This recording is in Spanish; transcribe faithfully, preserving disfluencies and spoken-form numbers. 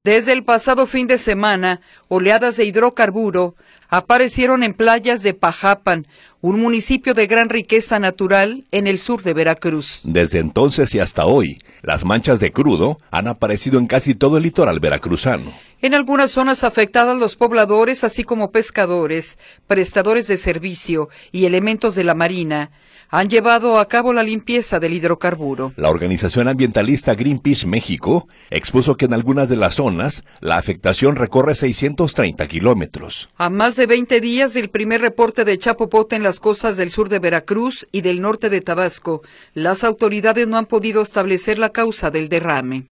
Desde el pasado fin de semana, oleadas de hidrocarburo aparecieron en playas de Pajapan, un municipio de gran riqueza natural en el sur de Veracruz. Desde entonces y hasta hoy, las manchas de crudo han aparecido en casi todo el litoral veracruzano. En algunas zonas afectadas, los pobladores, así como pescadores, prestadores de servicio y elementos de la Marina, han llevado a cabo la limpieza del hidrocarburo. La organización ambientalista Greenpeace México expuso que en algunas de las zonas la afectación recorre seiscientos treinta kilómetros. A más de veinte días del primer reporte de chapopote en las costas del sur de Veracruz y del norte de Tabasco, las autoridades no han podido establecer la causa del derrame.